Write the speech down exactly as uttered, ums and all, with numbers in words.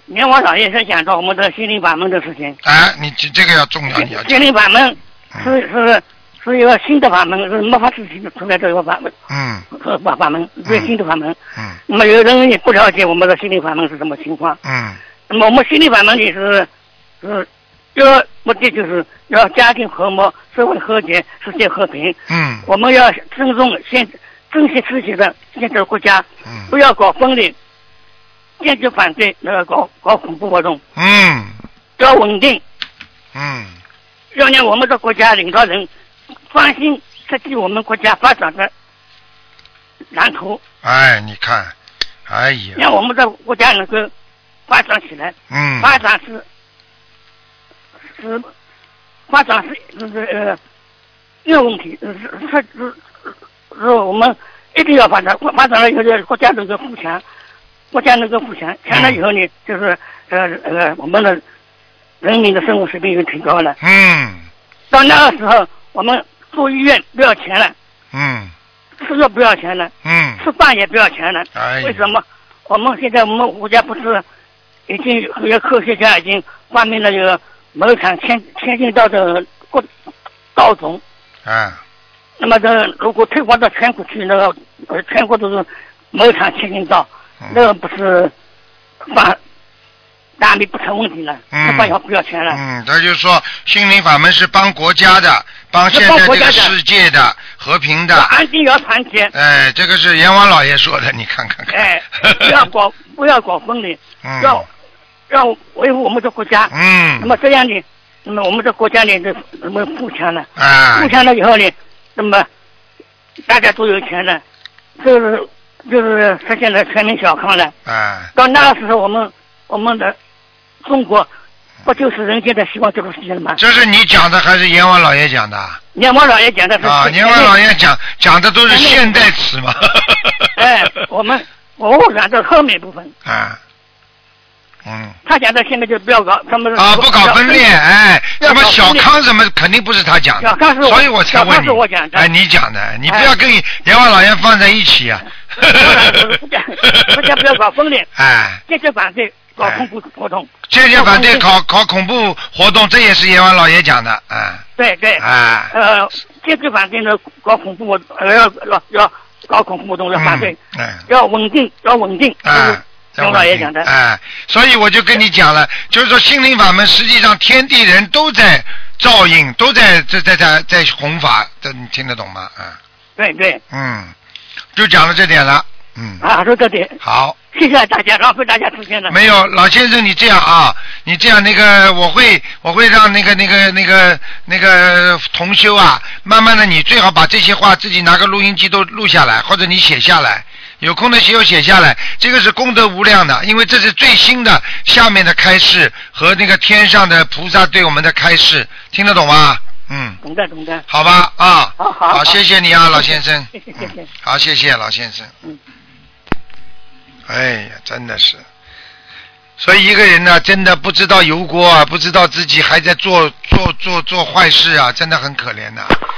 阎王老爷是讲到我们的心灵法门的事情。 哎，你这这个要重要，你要心灵法门是是是一个新的法门，是没法自己出来这个法门。 嗯。 法法门是新的法门。 嗯。 那么有人也不了解我们的心灵法门是什么情况。 嗯。 那么我们心灵法门里是是要目的就是要家庭和睦、社会和谐、世界和平。 嗯。 我们要尊重现珍惜自己的现在国家。 嗯。 不要搞分裂。坚决反对那个搞搞恐怖活动。 嗯， 要稳定。 嗯， 要让我们的国家领导人专心设计我们国家发展的蓝图。 哎，你看，哎呀， 让我们的国家能够发展起来。 嗯， 发展是是发展是是呃没有问题，是是是是我们一定要发展，发展了以后，国家能够富强。国家能够富强，强了以后呢，嗯、就是呃呃，我们的人民的生活水平又提高了。 嗯。 到那个时候，我们住医院不要钱了。 嗯。 吃药不要钱了。 嗯。 吃饭也不要钱了。 哎。 为什么？我们现在我们国家不是已经有科学家已经发明了这个某场千千金道的国道种。 啊。 那么这如果推广到全国去，那个呃全国都是某场千金道。那个不是法大米不成问题了， 嗯， 饭要不要钱了。 嗯，他就说心灵法门是帮国家的，帮现在这个世界的和平的， 要安定要团结。 哎，这个是阎王老爷说的，你看看看。 哎，不要搞不要搞分裂， 嗯、 要要维护我们的国家。 嗯。 那么这样呢，那么我们的国家呢就那么富强了。 啊。 富强了以后呢，那么大家都有钱了，这是。就是实现了全民小康了。 啊！ 到那个时候，我们我们的中国不就是人间的希望这个世界了吗？ 这是你讲的还是阎王老爷讲的？ 阎王老爷讲的是啊，阎王老爷讲讲的都是现代词嘛。 哎，我们我讲的后面部分。 啊。嗯。 他讲的现在就不要搞他们。 啊，不搞分裂，哎，什么小康什么肯定不是他讲的。 小康是我， 所以我才问你。 小康是我讲的。 哎，你讲的，你不要跟阎王老爷放在一起啊。 不讲，不讲，不要搞分裂。 哎， 坚决反对搞恐怖活动。 坚决反对搞搞恐怖活动，这也是阎王老爷讲的啊。 对对。 啊。 呃，坚决反对呢，搞恐怖活，呃，要要要搞恐怖活动要反对。 嗯。 要稳定，要稳定。 啊。 阎王老爷讲的。 哎，所以我就跟你讲了，就是说心灵法门实际上天地人都在照应，都在在在在在弘法，这你听得懂吗？啊。 对对。 嗯。就讲了这点了，嗯。 啊，说这点。 好。 谢谢大家，浪费大家时间了。 没有，老先生，你这样啊，你这样那个，我会我会让那个那个那个那个同修啊，慢慢的，你最好把这些话自己拿个录音机都录下来，或者你写下来，有空的时候写下来，这个是功德无量的，因为这是最新的下面的开示和那个天上的菩萨对我们的开示，听得懂吗？嗯， 懂的懂的。 好吧，啊， 好好好，谢谢你啊，老先生。 谢谢谢谢。 好，谢谢老先生。 嗯。 哎呀，真的是，所以一个人呢，真的不知道油锅啊，不知道自己还在做做做做坏事啊，真的很可怜呐、啊。